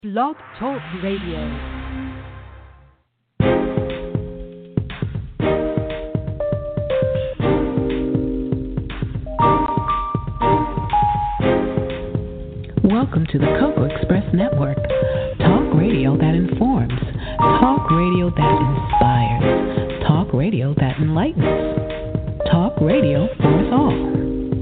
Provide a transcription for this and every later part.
Blog Talk Radio. Welcome to the Cocoa Express Network. Talk radio that informs. Talk radio that inspires. Talk radio that enlightens. Talk radio for us all.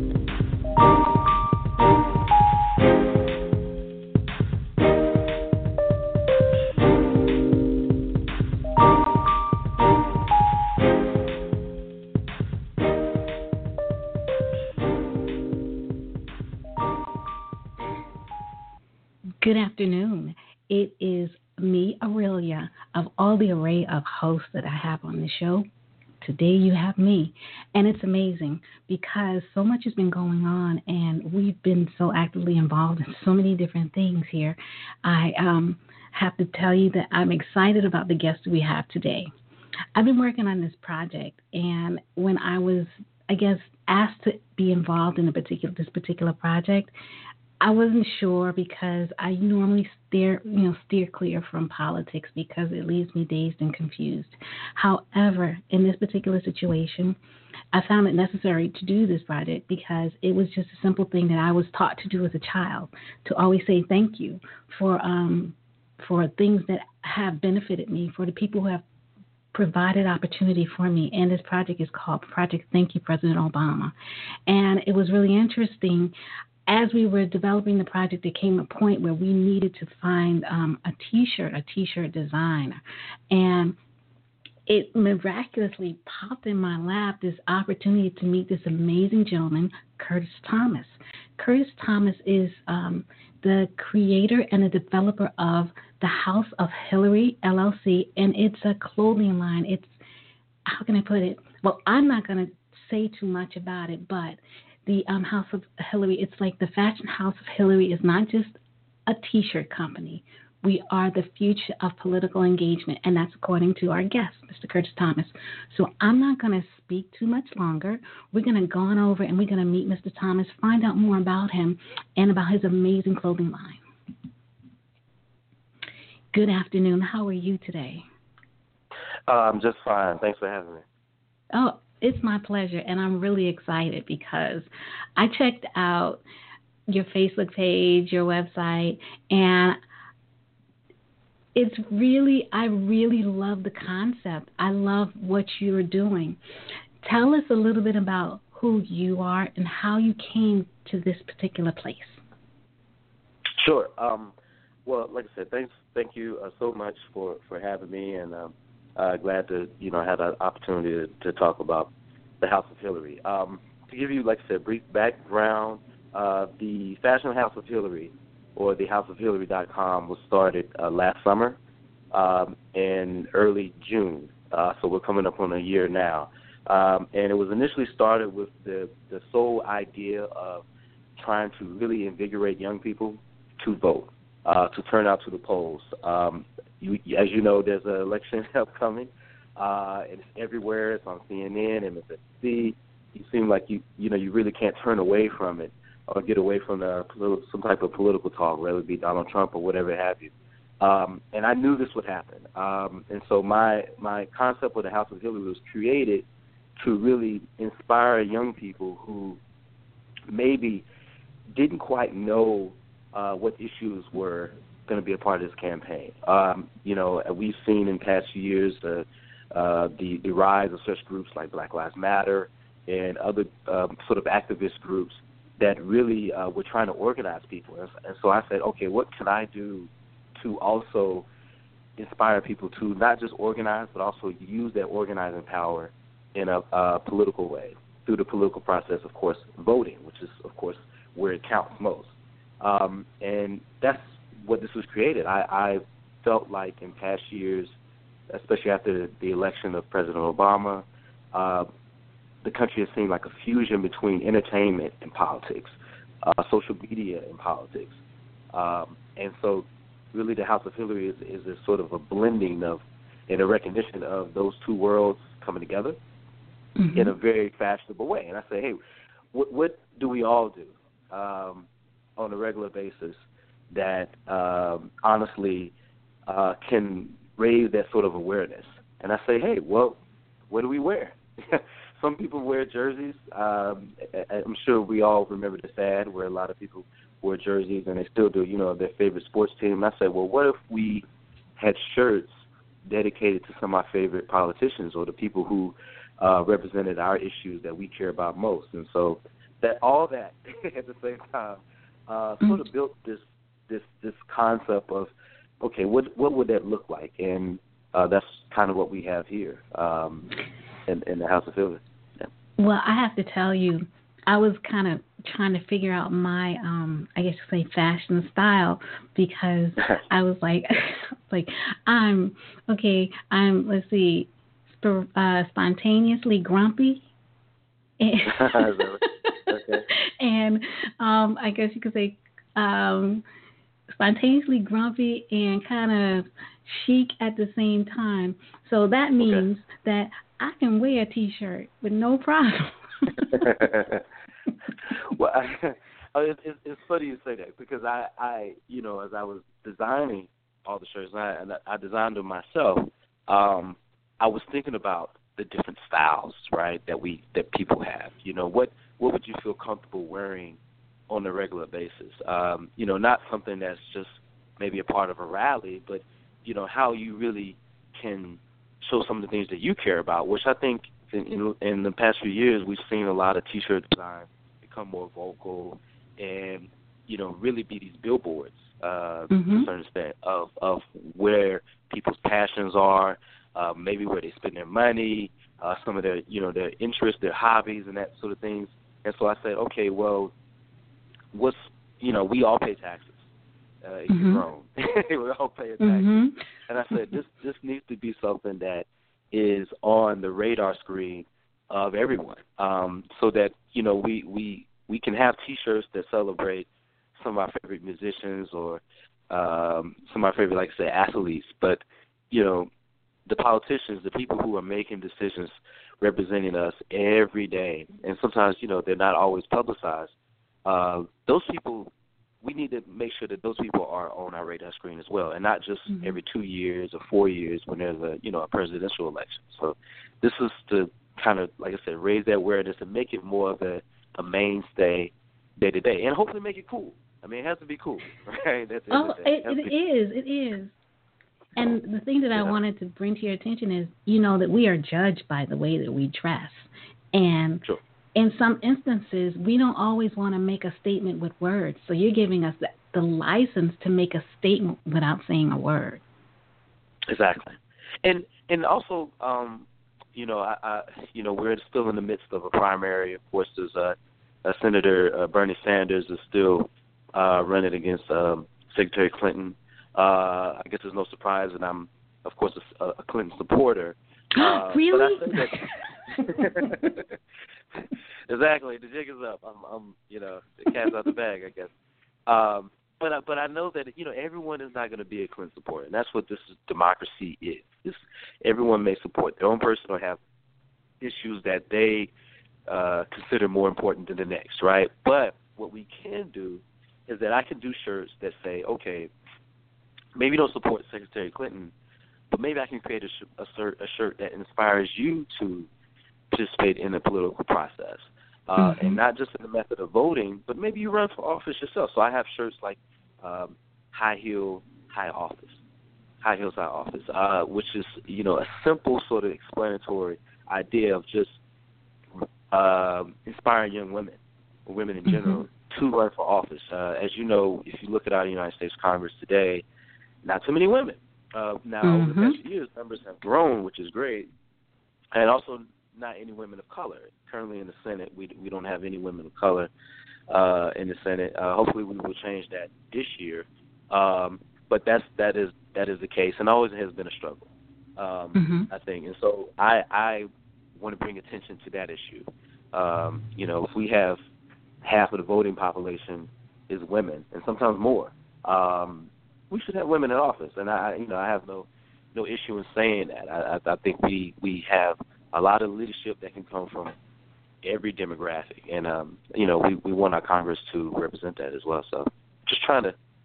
Good afternoon. It is me, Aurelia, of all the array of hosts that I have on the show. Today you have me, and it's amazing because so much has been going on, and we've been so actively involved in so many different things here. I have to tell you that I'm excited about the guest we have today. I've been working on this project, and when I was, asked to be involved in this particular project, I wasn't sure because I normally steer clear from politics because it leaves me dazed and confused. However, in this particular situation, I found it necessary to do this project because it was just a simple thing that I was taught to do as a child, to always say thank you for things that have benefited me, for the people who have provided opportunity for me. And this project is called Project Thank You, President Obama. And it was really interesting. As we were developing the project, there came a point where we needed to find a T-shirt designer. And it miraculously popped in my lap, this opportunity to meet this amazing gentleman, Curtis Thomas. Curtis Thomas is the creator and the developer of the House of Hillary, LLC, and it's a clothing line. It's, how can I put it? Well, I'm not going to say too much about it, but the House of Hillary, it's like the fashion House of Hillary is not just a T-shirt company. We are the future of political engagement, and that's according to our guest, Mr. Curtis Thomas. So I'm not going to speak too much longer. We're going to go on over and we're going to meet Mr. Thomas, find out more about him and about his amazing clothing line. Good afternoon. How are you today? I'm just fine. Thanks for having me. Oh, it's my pleasure, and I'm really excited because I checked out your Facebook page, your website, and I really love the concept. I love what you're doing. Tell us a little bit about who you are and how you came to this particular place. Sure. Well, like I said, thank you so much for having me, and glad to have an opportunity to talk about the House of Hillary. To give you, like I said, brief background, the Fashion House of Hillary, or the houseofhillary.com, was started last summer in early June. So we're coming up on a year now. And it was initially started with the sole idea of trying to really invigorate young people to vote, to turn out to the polls. As you know, there's an election upcoming. It's everywhere. It's on CNN, MSNBC. You seem like you really can't turn away from it or get away from some type of political talk, whether it be Donald Trump or whatever have you. And I knew this would happen. And so my concept of the House of Hillary was created to really inspire young people who maybe didn't quite know what issues were going to be a part of this campaign. We've seen in past years the rise of such groups like Black Lives Matter and other sort of activist groups that really were trying to organize people. And so I said, okay, what can I do to also inspire people to not just organize, but also use that organizing power in a political way, through the political process, of course, voting, which is, of course, where it counts most. And that's what this was created. I felt like in past years, especially after the election of President Obama, the country has seen like a fusion between entertainment and politics, social media and politics. And so really the House of Hillary is a sort of a blending of and a recognition of those two worlds coming together in a very fashionable way. And I say, hey, what do we all do on a regular basis that honestly can raise that sort of awareness. And I say, hey, well, what do we wear? Some people wear jerseys. I'm sure we all remember this ad where a lot of people wear jerseys, and they still do, their favorite sports team. And I said, well, what if we had shirts dedicated to some of our favorite politicians or the people who represented our issues that we care about most? And so all that at the same time sort of built this concept of, okay, what would that look like? And that's kind of what we have here in the House of Philly. Yeah. Well, I have to tell you, I was kind of trying to figure out my, I guess you say, fashion style, because I was like, let's see, spontaneously grumpy. Okay. And I guess you could say spontaneously grumpy and kind of chic at the same time. So that means that I can wear a T-shirt with no problem. Well, it's funny you say that, because I as I was designing all the shirts, and I designed them myself, I was thinking about the different styles, right, that people have. What would you feel comfortable wearing on a regular basis? Not something that's just maybe a part of a rally, but how you really can show some of the things that you care about, which I think in the past few years we've seen a lot of T-shirt design become more vocal and really be these billboards to a certain extent of where people's passions are, maybe where they spend their money, some of their their interests, their hobbies, and that sort of things. And so I said, okay, well, we all pay taxes. If you're grown, we all pay taxes. And I said, this needs to be something that is on the radar screen of everyone, so that we can have T-shirts that celebrate some of our favorite musicians or some of our favorite, like I say, athletes. But the politicians, the people who are making decisions, representing us every day, and sometimes they're not always publicized. Those people, we need to make sure that those people are on our radar screen as well, and not just every 2 years or 4 years when there's a presidential election. So this is to kind of, like I said, raise that awareness and make it more of a mainstay day to day, and hopefully make it cool. I mean, it has to be cool, right? It is. And the thing that I wanted to bring to your attention is, that we are judged by the way that we dress, and sure. In some instances, we don't always want to make a statement with words. So you're giving us the license to make a statement without saying a word. Exactly. And also, we're still in the midst of a primary. Of course, there's Senator Bernie Sanders is still running against Secretary Clinton. I guess there's no surprise that I'm, of course, a Clinton supporter. Really? But I think that exactly, the jig is up. I'm the cat's out the bag, I guess. But I know that everyone is not going to be a Clinton supporter, and that's what this democracy is. Everyone may support their own person or have issues that they consider more important than the next, right? But what we can do is that I can do shirts that say, okay, maybe don't support Secretary Clinton, but maybe I can create a shirt that inspires you to participate in the political process, and not just in the method of voting, but maybe you run for office yourself. So I have shirts like High Heels, High Office, which is a simple sort of explanatory idea of just inspiring young women, or women in general, to run for office. As you know, if you look at our United States Congress today, not too many women. Now, over the past few years, numbers have grown, which is great, and also not any women of color. Currently in the Senate, we don't have any women of color in the Senate. Hopefully we will change that this year. But that is the case, and always has been a struggle, I think. And so I want to bring attention to that issue. If we have half of the voting population is women, and sometimes more, we should have women in office. And I have no issue in saying that. I think we have a lot of leadership that can come from every demographic, and we want our Congress to represent that as well. So just trying to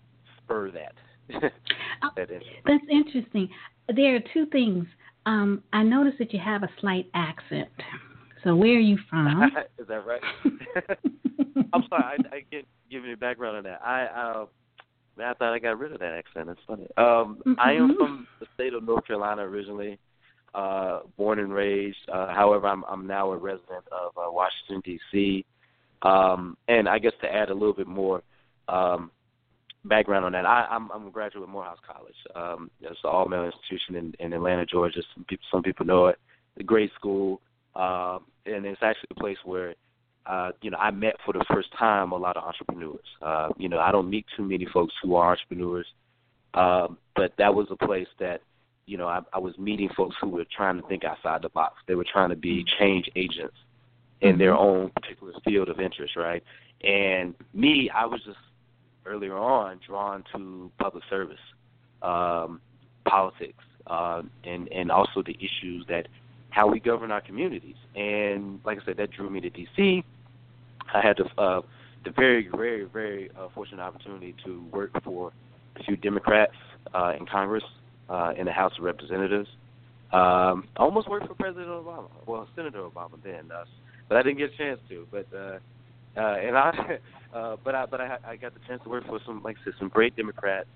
spur that. That interest. That's interesting. There are two things. I noticed that you have a slight accent. So where are you from? Is that right? I'm sorry, I can't give you background on that. I thought I got rid of that accent. It's funny. I am from the state of North Carolina originally, born and raised. However, I'm now a resident of Washington, D.C. And I guess to add a little bit more background on that, I'm a graduate of Morehouse College. It's an all-male institution in Atlanta, Georgia. Some people know it. A great school, and it's actually a place where I met for the first time a lot of entrepreneurs. I don't meet too many folks who are entrepreneurs, but that was a place that, I was meeting folks who were trying to think outside the box. They were trying to be change agents in their own particular field of interest, right? And me, I was just earlier on drawn to public service, politics, and also the issues that how we govern our communities. And like I said, that drew me to D.C. I had the very, very, very fortunate opportunity to work for a few Democrats in Congress, in the House of Representatives. I almost worked for President Obama, Senator Obama then, but I didn't get a chance to. But I got the chance to work for some great Democrats,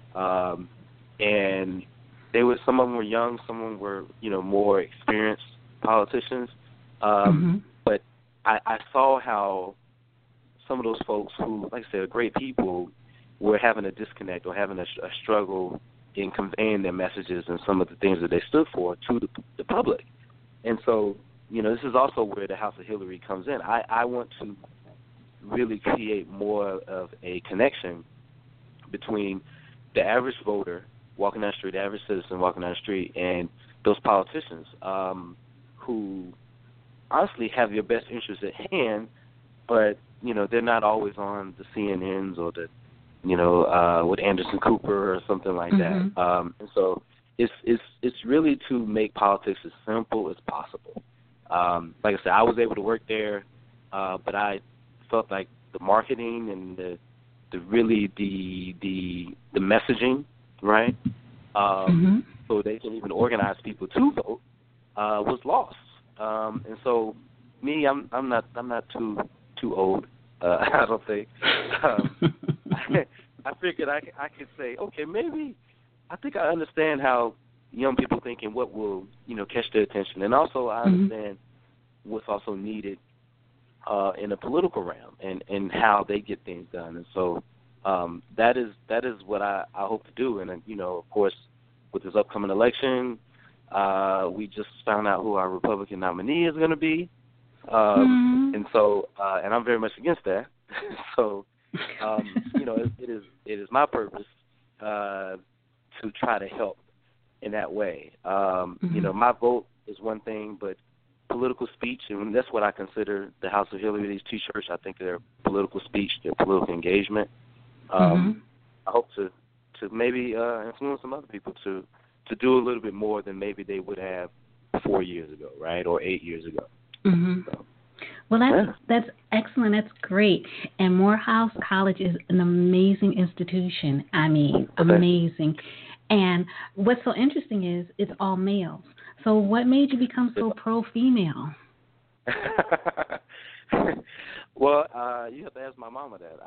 and some of them were young, some of them were more experienced politicians. But I saw how some of those folks who, like I said, are great people, were having a disconnect or having a struggle in conveying their messages and some of the things that they stood for to the public. And so, this is also where the House of Hillary comes in. I want to really create more of a connection between the average voter walking down the street, the average citizen walking down the street, and those politicians who honestly have your best interests at hand, but, they're not always on the CNNs or the, with Anderson Cooper or something like that. And so it's really to make politics as simple as possible. Like I said, I was able to work there, but I felt like the marketing and the messaging, right? So they can even organize people to vote, was lost. And so me, I'm not too old. I don't think. I figured I could say, okay, maybe I think I understand how young people think and what will catch their attention, and also I understand what's also needed in the political realm and how they get things done. And so that is what I hope to do. And of course, with this upcoming election, we just found out who our Republican nominee is going to be, and so and I'm very much against that. So it is my purpose to try to help in that way. My vote is one thing, but political speech, and that's what I consider the House of Hillary, these T-shirts. I think they're political speech, they're political engagement. I hope to maybe influence some other people to do a little bit more than maybe they would have 4 years ago, right, or 8 years ago. So, well, that's excellent. That's great. And Morehouse College is an amazing institution. I mean, amazing. And what's so interesting is it's all males. So what made you become so pro-female? Well, you have to ask my mama that.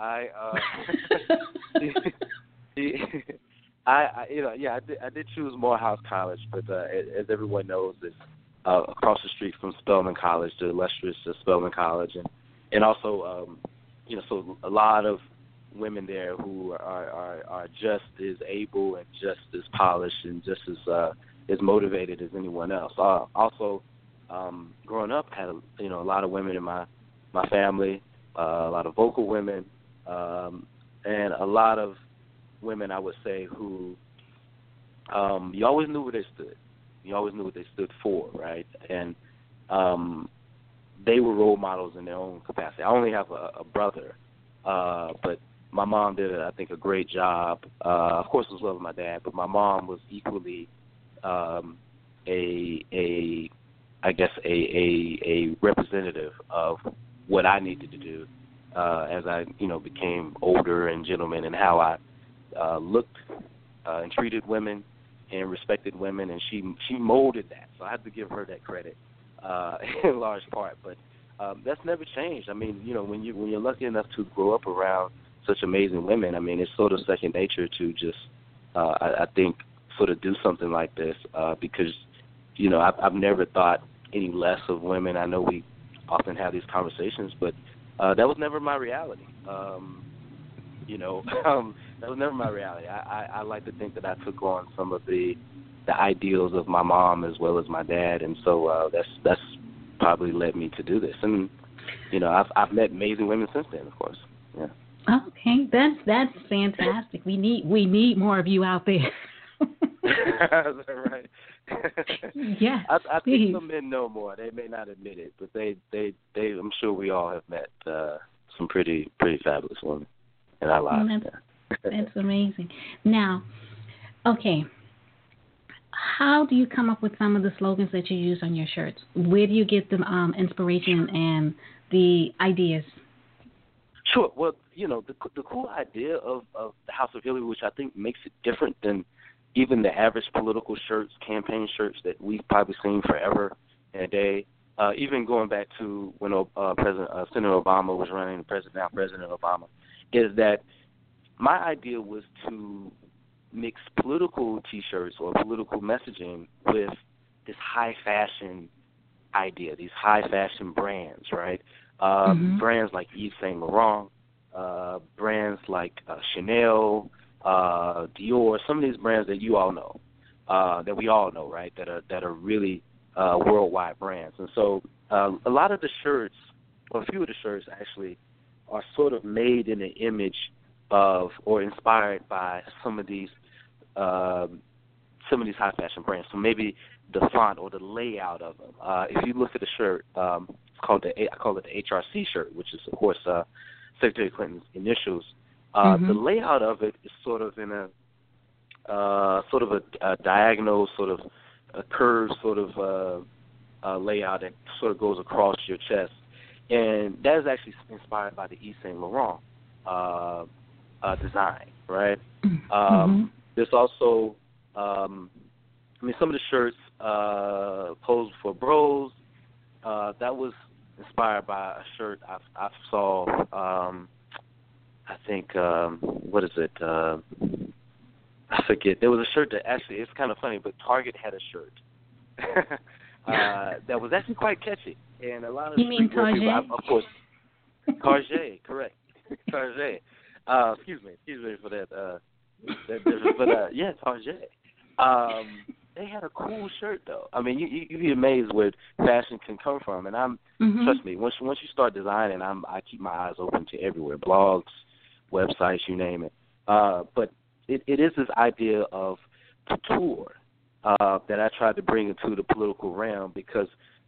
I did choose Morehouse College, but as everyone knows, it's across the street from Spelman College, the illustrious Spelman College, and also so a lot of women there who are just as able and just as polished and just as motivated as anyone else. Also, growing up, had a lot of women in my family, a lot of vocal women, and a lot of women, I would say, who you always knew where they stood. You always knew what they stood for, right? And they were role models in their own capacity. I only have a brother, but my mom did, I think, a great job. Of course, I was loving my dad, but my mom was equally a representative of what I needed to do as I became older and gentleman, and how I looked and treated women and respected women, and she molded that. So I have to give her that credit in large part. But that's never changed. I mean, when you're lucky enough to grow up around such amazing women, I mean, it's sort of second nature to just, I think, sort of do something like this because, I've never thought any less of women. I know we often have these conversations, but that was never my reality. That was never my reality. I like to think that I took on some of the ideals of my mom as well as my dad, and so that's probably led me to do this. And I've met amazing women since then, of course. Yeah. Okay, that's fantastic. We need more of you out there. Is that right? Yes, I think some men know more. They may not admit it, but they I'm sure we all have met some pretty fabulous women in our lives. That's amazing. Now, okay, how do you come up with some of the slogans that you use on your shirts? Where do you get the inspiration and the ideas? Sure. Well, the cool idea of the House of Hillary, which I think makes it different than even the average political shirts, campaign shirts that we've probably seen forever and a day, even going back to when Senator Obama was running, now President Obama, is that my idea was to mix political T-shirts or political messaging with this high fashion idea, these high fashion brands, right? Brands like Yves Saint Laurent, brands like Chanel, Dior, some of these brands that you all know, that we all know, right? That are really worldwide brands. And so a lot of the shirts, or a few of the shirts actually, are sort of made in the image of or inspired by some of these high fashion brands. So maybe the font or the layout of them. If you look at the shirt, I call it the HRC shirt, which is of course Secretary Clinton's initials. The layout of it is sort of in a diagonal, sort of a curved sort of layout that sort of goes across your chest, and that is actually inspired by the Yves Saint Laurent design, right? There's also, some of the shirts, Pose for Bros, that was inspired by a shirt I saw. I think what is it? I forget. There was a shirt that actually, it's kind of funny, but Target had a shirt that was actually quite catchy, and a lot of people, of course, Target, correct, Target. Excuse me for that. But yeah, Target. They had a cool shirt though. I mean, you'd be amazed where fashion can come from, and trust me. Once you start designing, I keep my eyes open to everywhere, blogs, websites, you name it. But it is this idea of couture that I tried to bring into the political realm because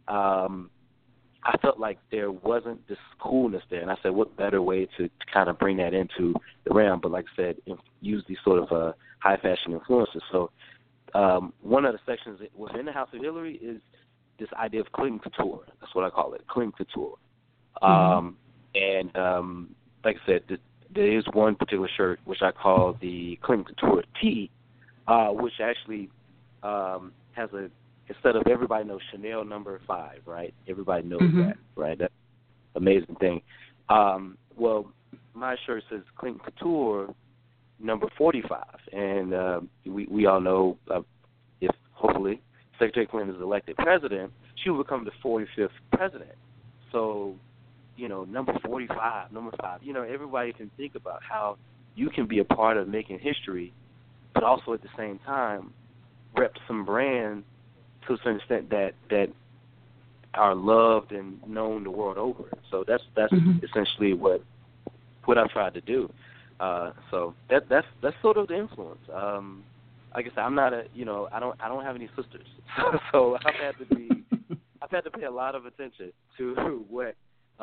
I felt like there wasn't this coolness there, and I said, what better way to kind of bring that into the realm? But like I said, use these sort of high fashion influences. So one of the sections within the House of Hillary is this idea of clean couture. That's what I call it, clean couture. And like I said, there is one particular shirt which I call the clean couture tee, which actually has instead of everybody knows Chanel number 5, right? Everybody knows that, right? That's an amazing thing. Well, my shirt says clean couture number 45, and we all know if hopefully Secretary Clinton is elected president, she will become the 45th president. So, number 45, number 5, everybody can think about how you can be a part of making history, but also at the same time rep some brands to a certain extent that are loved and known the world over. So that's essentially what I've tried to do. So that's sort of the influence. Like I said, I'm not I don't have any sisters, so I've had to pay a lot of attention to what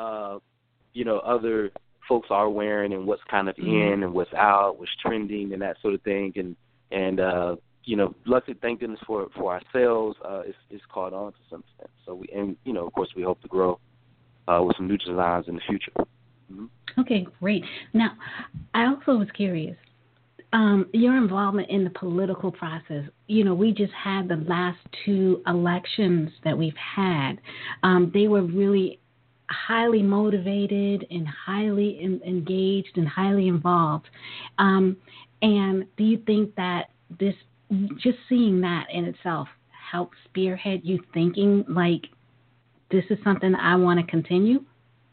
other folks are wearing and what's kind of in and what's out, what's trending and that sort of thing. And luckily, thank goodness for ourselves, it's caught on to some extent. So of course, we hope to grow with some new designs in the future. Okay, great. Now, I also was curious. your involvement in the political process. We just had the last two elections that we've had. They were really highly motivated and highly engaged and highly involved. And do you think that this, just seeing that in itself, helped spearhead you thinking like this is something I want to continue?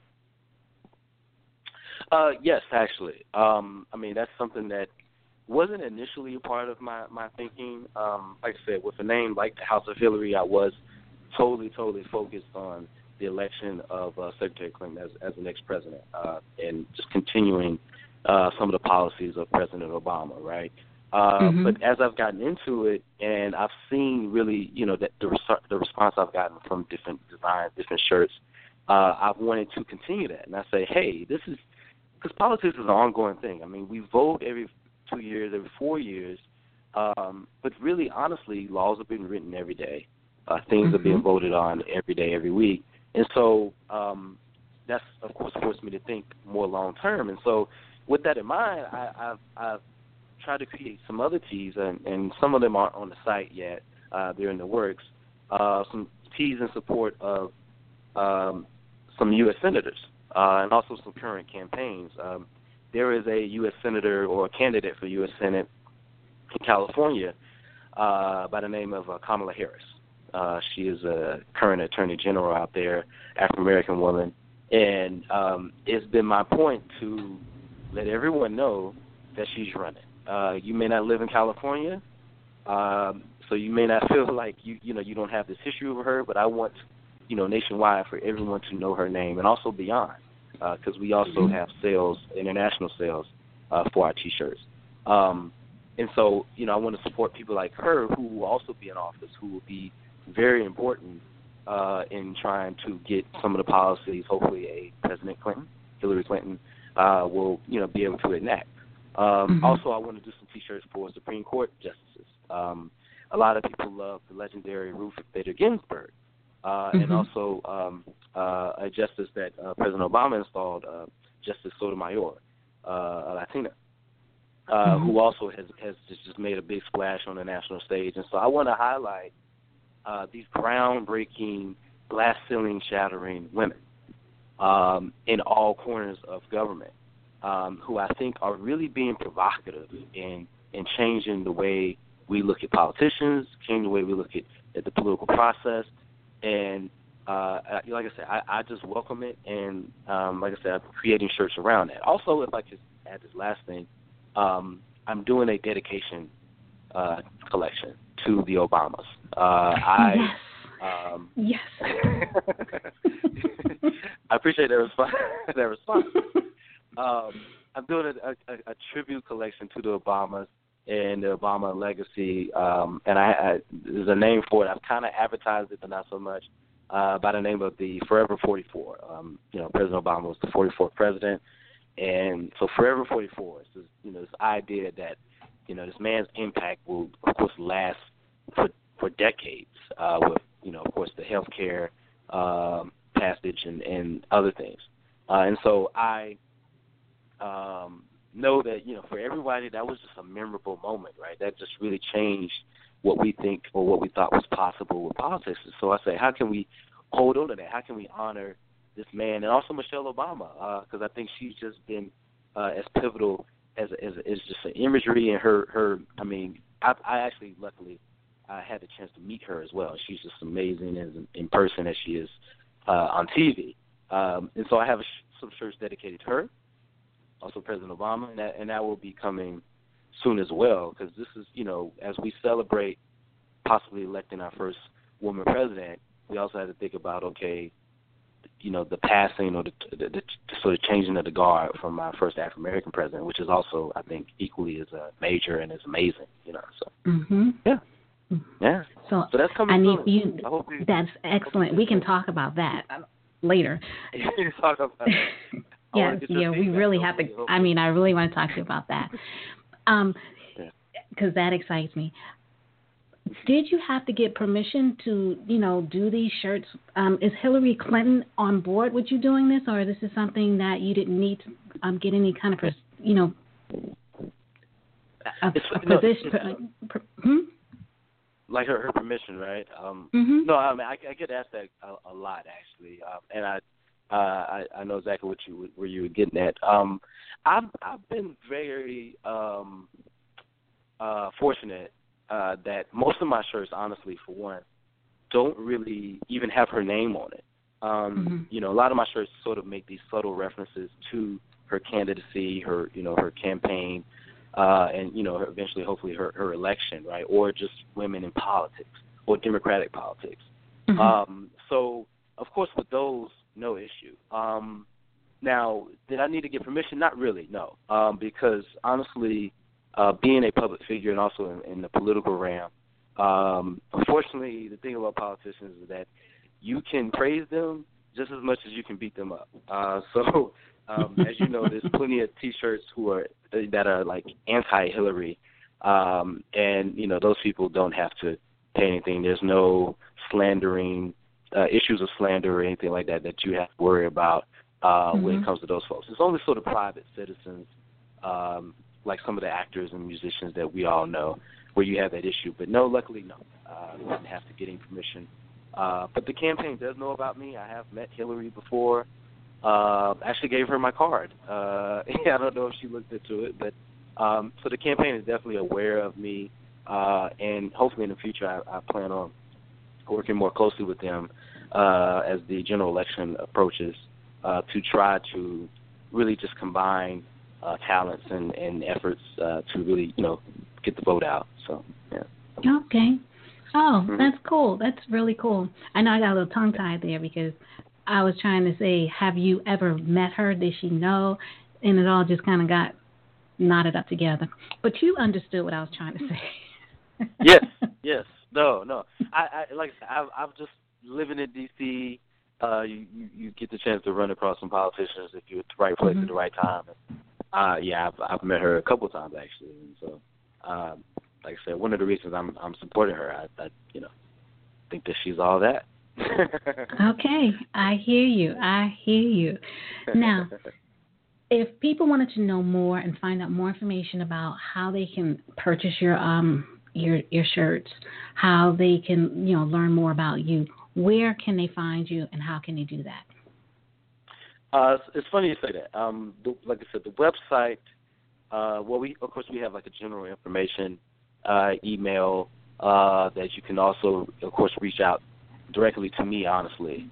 Yes, actually. That's something that wasn't initially a part of my thinking. Like I said, with a name like the House of Hillary, I was totally focused on the election of Secretary Clinton as the next president, and just continuing some of the policies of President Obama, right? But as I've gotten into it, and I've seen really, that the response I've gotten from different designs, different shirts, I've wanted to continue that. And I say, hey, this is, because politics is an ongoing thing. I mean, we vote every 2 years, every 4 years, but really, honestly, laws are being written every day. Things are being voted on every day, every week. And so that's, of course, forced me to think more long term. And so with that in mind, I've tried to create some other tees, and some of them aren't on the site yet. They're in the works. Some tees in support of some U.S. senators and also some current campaigns. There is a U.S. senator or a candidate for U.S. Senate in California by the name of Kamala Harris. She is a current attorney general out there, African-American woman. And it's been my point to let everyone know that she's running. You may not live in California, so you may not feel like you don't have this history with her, but I want, nationwide for everyone to know her name and also beyond, because we also have sales, international sales, for our T-shirts. And so, I want to support people like her who will also be in office, who will be very important in trying to get some of the policies, hopefully a President Clinton, Hillary Clinton, will, be able to enact. Also, I want to do some T-shirts for Supreme Court justices. A lot of people love the legendary Ruth Bader Ginsburg, and also a justice that President Obama installed, Justice Sotomayor, a Latina, who also has just made a big splash on the national stage. And so I want to highlight these groundbreaking, glass ceiling shattering women in all corners of government, who I think are really being provocative in changing the way we look at politicians, changing the way we look at the political process. And like I said, I just welcome it. And like I said, I'm creating shirts around that. Also, if I could add this last thing, I'm doing a dedication collection to the Obamas. Yes. I appreciate that response. I'm doing a tribute collection to the Obamas and the Obama legacy, and there's a name for it. I've kind of advertised it, but not so much, by the name of the Forever 44. President Obama was the 44th president, and so Forever 44 is this idea that this man's impact will, of course, last for decades, with of course, the healthcare passage and other things, and so I know that for everybody that was just a memorable moment, right? That just really changed what we think or what we thought was possible with politics. So I say, how can we hold on to that? How can we honor this man and also Michelle Obama? Because I think she's just been as pivotal as just an imagery and her. I mean, I actually luckily I had the chance to meet her as well. She's just amazing as in person as she is on TV. And so I have some shirts dedicated to her, also President Obama, and that will be coming soon as well, because this is, as we celebrate possibly electing our first woman president, we also have to think about, okay, the passing or the sort of changing of the guard from our first African-American president, which is also, I think, equally as major and as amazing, So, yeah. Yeah. So that's coming soon. That's excellent. We can talk about that later. Talk about that. Yes, we really have to. I really want to talk to you about that, because that excites me. Did you have to get permission to, do these shirts? Is Hillary Clinton on board with you doing this, or this is something that you didn't need to get any kind of, a position. Like her permission, right? No, I mean I get asked that a lot actually, and I know exactly where you were getting at. I've been very fortunate that most of my shirts, honestly, for one, don't really even have her name on it. You know, a lot of my shirts sort of make these subtle references to her candidacy, her campaign, and eventually, hopefully, her election, right, or just women in politics or Democratic politics. So, of course, with those, no issue. Now, did I need to get permission? Not really, no, because honestly, being a public figure and also in the political realm, unfortunately, the thing about politicians is that you can praise them just as much as you can beat them up. So, as you know, there's plenty of T-shirts that are like anti-Hillary, and those people don't have to pay anything. There's no slandering, issues of slander or anything like that you have to worry about when it comes to those folks. It's only sort of private citizens, like some of the actors and musicians that we all know, where you have that issue. But no, luckily, no. I didn't have to get any permission. But the campaign does know about me. I have met Hillary before. Actually gave her my card. I don't know if she looked into it, but so the campaign is definitely aware of me, and hopefully in the future I plan on working more closely with them as the general election approaches to try to really just combine talents and efforts to really get the vote out. So yeah. Okay. Oh, that's cool. That's really cool. I know I got a little tongue-tied there because I was trying to say, have you ever met her? Did she know? And it all just kind of got knotted up together. But you understood what I was trying to say. Yes. No. I like I said, I've just living in D.C. You get the chance to run across some politicians if you're at the right place at the right time. I've met her a couple of times actually, and so like I said, one of the reasons I'm supporting her, I think that she's all that. Okay, I hear you. Now, if people wanted to know more and find out more information about how they can purchase your shirts, how they can learn more about you, where can they find you, and how can they do that? It's funny you say that. Like I said, the website. We have like a general information email that you can also, of course, reach out directly to me, honestly.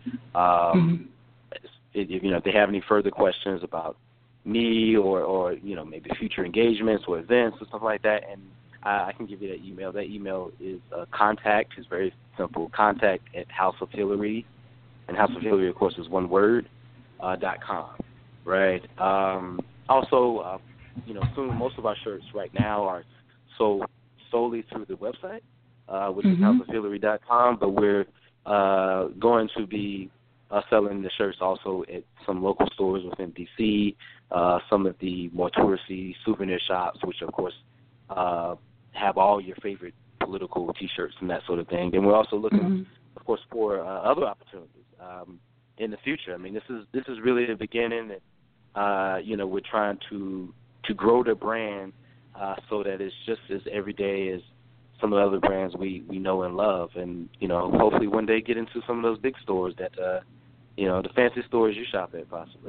If they have any further questions about me or maybe future engagements or events or stuff like that, and I can give you that email. That email is contact. It's very simple. Contact at House of Hillary, and House of Hillary, of course, is one word. .com, right? Also, soon most of our shirts right now are sold solely through the website, which is houseofhillary.com, but we're going to be selling the shirts also at some local stores within D.C., some of the more touristy souvenir shops, which, of course, have all your favorite political T-shirts and that sort of thing. And we're also looking, of course, for other opportunities in the future. I mean, this is really the beginning, and we're trying to grow the brand so that it's just as everyday as some of the other brands we know and love, and hopefully one day get into some of those big stores that the fancy stores you shop at, possibly.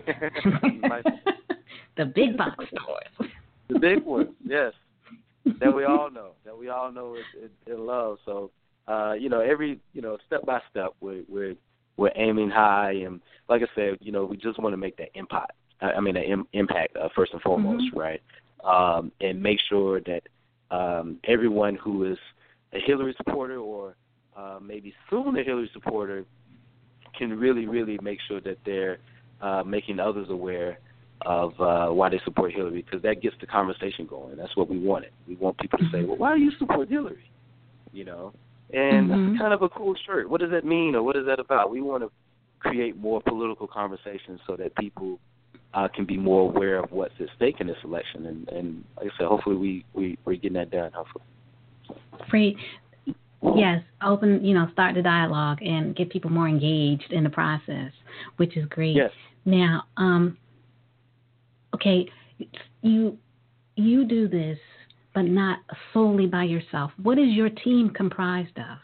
The big box stores. The big ones, yes, that we all know and love. So every step by step we're aiming high, and like I said, we just want to make that impact. Impact first and foremost, right? And make sure that everyone who is a Hillary supporter or maybe soon a Hillary supporter can really, really make sure that they're making others aware of why they support Hillary, because that gets the conversation going. That's what we wanted. We want people to say, well, why do you support Hillary? And that's kind of a cool shirt. What does that mean, or what is that about? We want to create more political conversations so that people can be more aware of what's at stake in this election. And like I said, hopefully we're getting that done, hopefully. Great. Yes, open, start the dialogue and get people more engaged in the process, which is great. Yes. Now, okay, you do this but not solely by yourself. What is your team comprised of?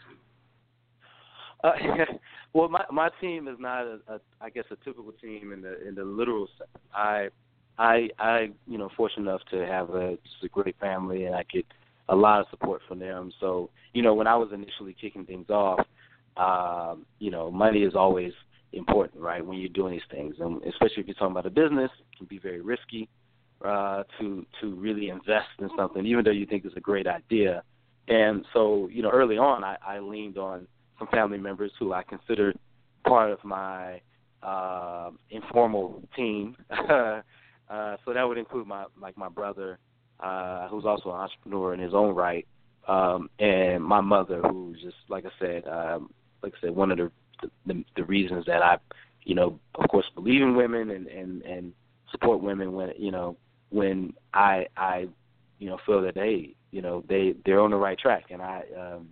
Well, my team is not I guess a typical team in the literal sense. I fortunate enough to have just a great family, and I get a lot of support from them. So, when I was initially kicking things off, money is always important, right, when you're doing these things. And especially if you're talking about a business, it can be very risky to really invest in something, even though you think it's a great idea. And so, early on, I leaned on some family members who I considered part of my informal team. So that would include my brother, who's also an entrepreneur in his own right, and my mother, who's just like I said, one of the reasons that I, of course, believe in women and support women when I feel that they're on the right track, and I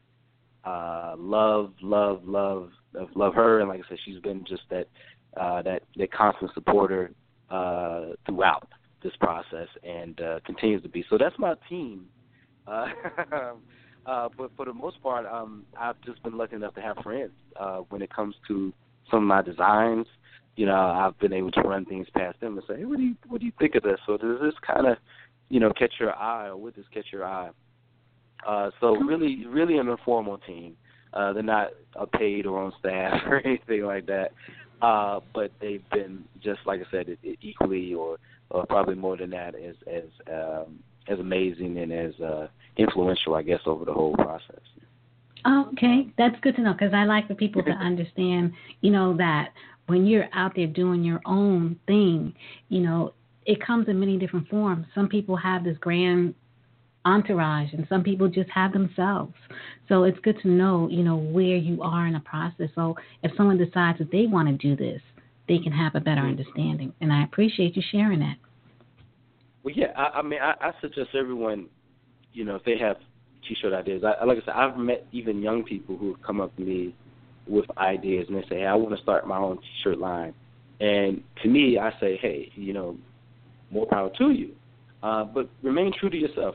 love her, and like I said, she's been just that constant supporter throughout this process, and continues to be. So that's my team. But for the most part, I've just been lucky enough to have friends. When it comes to some of my designs, I've been able to run things past them and say, hey, what do you think of this? So does this kind of, catch your eye, or would this catch your eye? So really an informal team. They're not paid or on staff or anything like that. But they've been, just like I said, equally or probably more than that, as amazing and as influential, I guess, over the whole process. Okay, that's good to know, because I like for people to understand, that when you're out there doing your own thing, it comes in many different forms. Some people have this grand entourage, and some people just have themselves. So it's good to know, where you are in the process. So if someone decides that they want to do this, they can have a better understanding. And I appreciate you sharing that. Well, yeah, I suggest everyone, if they have T-shirt ideas. Like I said, I've met even young people who have come up to me with ideas, and they say, hey, I want to start my own T-shirt line. And to me, I say, hey, more power to you. But remain true to yourself.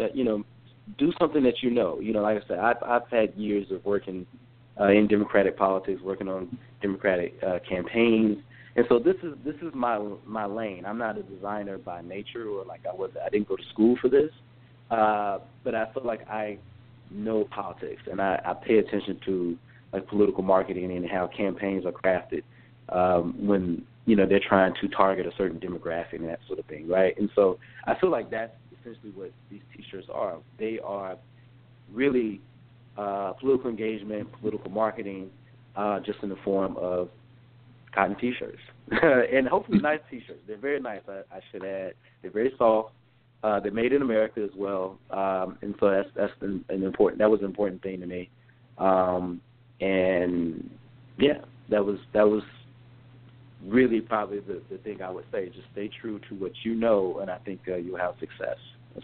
Do something that you know. Like I said, I've had years of working in Democratic politics, working on Democratic campaigns, and so this is my lane. I'm not a designer by nature, or I didn't go to school for this, but I feel like I know politics, and I pay attention to political marketing and how campaigns are crafted when they're trying to target a certain demographic and that sort of thing, right? And so I feel like that's essentially what these T-shirts are. They are really political engagement, political marketing, just in the form of cotton T-shirts. And hopefully nice T-shirts. They're very nice, I should add. They're very soft. They're made in America as well. And so that was an important thing to me. And yeah, that was really probably the thing I would say. Just stay true to what you know, and I think you'll have success.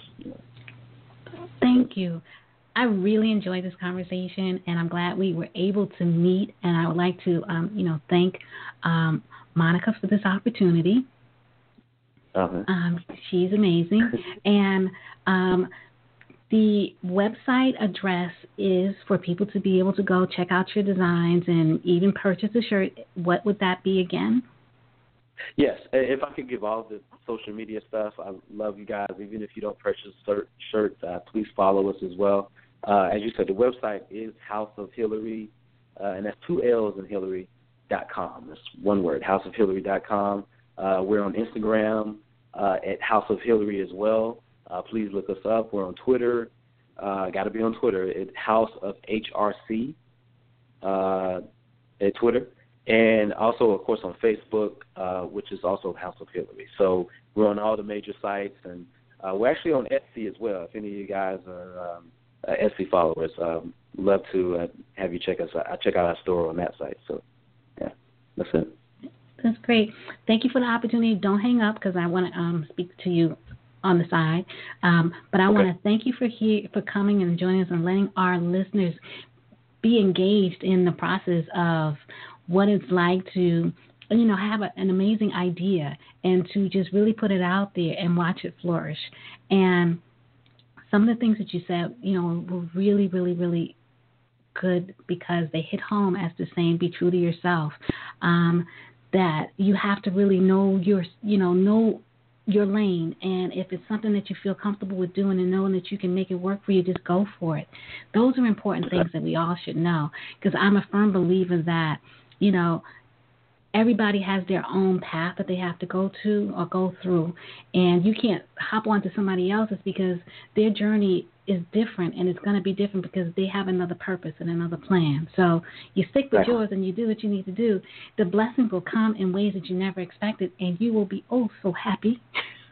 Thank you. I really enjoyed this conversation, and I'm glad we were able to meet. And I would like to, thank Monica for this opportunity. Uh-huh. She's amazing. And the website address is for people to be able to go check out your designs and even purchase a shirt. What would that be again? Yes, if I could give all the social media stuff, I love you guys. Even if you don't purchase shirts, please follow us as well. As you said, the website is House of Hillary, and that's 2 L's in Hillary.com. That's one word, houseofhillary.com. We're on Instagram at House of Hillary as well. Please look us up. We're on Twitter. Got to be on Twitter. It's House of HRC at Twitter. And also, of course, on Facebook, which is also House of Hillary. So we're on all the major sites. And we're actually on Etsy as well. If any of you guys are Etsy followers, love to have you check us out. I check out our store on that site. So, yeah, that's it. That's great. Thank you for the opportunity. Don't hang up, because I want to speak to you on the side. But I want to thank you for coming and joining us and letting our listeners be engaged in the process of what it's like to, have an amazing idea and to just really put it out there and watch it flourish. And some of the things that you said, were really, really, really good because they hit home as the saying, be true to yourself. That you have to really know your lane, and if it's something that you feel comfortable with doing and knowing that you can make it work for you, just go for it. Those are important things that we all should know, because I'm a firm believer that, everybody has their own path that they have to go to or go through, and you can't hop onto somebody else's because their journey is different, and it's going to be different because they have another purpose and another plan. So you stick with yours and you do what you need to do. The blessings will come in ways that you never expected, and you will be so happy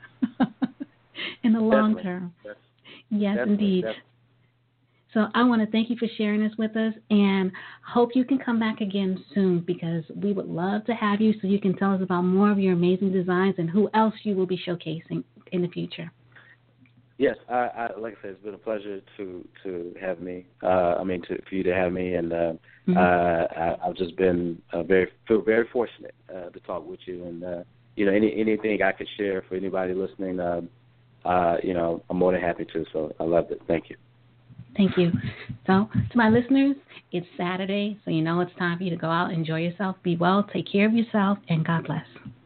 in the long term. Yes, indeed. Definitely. So I want to thank you for sharing this with us, and hope you can come back again soon, because we would love to have you so you can tell us about more of your amazing designs and who else you will be showcasing in the future. Yes, I like I said, it's been a pleasure to have me. For you to have me, and I've just been feel very fortunate to talk with you, and anything I could share for anybody listening, I'm more than happy to. So I loved it. Thank you. Thank you. So, to my listeners, it's Saturday, so it's time for you to go out, enjoy yourself, be well, take care of yourself, and God bless.